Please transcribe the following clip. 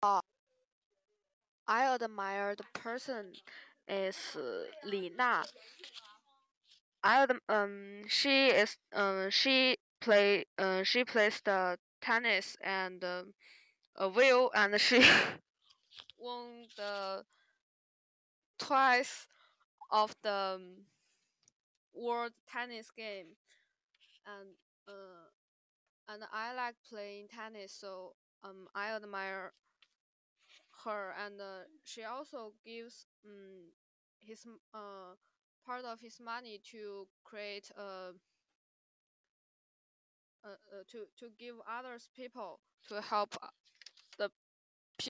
Uh, I admire the person is Li Na. She plays the tennis and will and she won the twice of the world tennis game and uh, and I like playing tennis, so I admire her, and she also gives his part of his money to create to give others people to help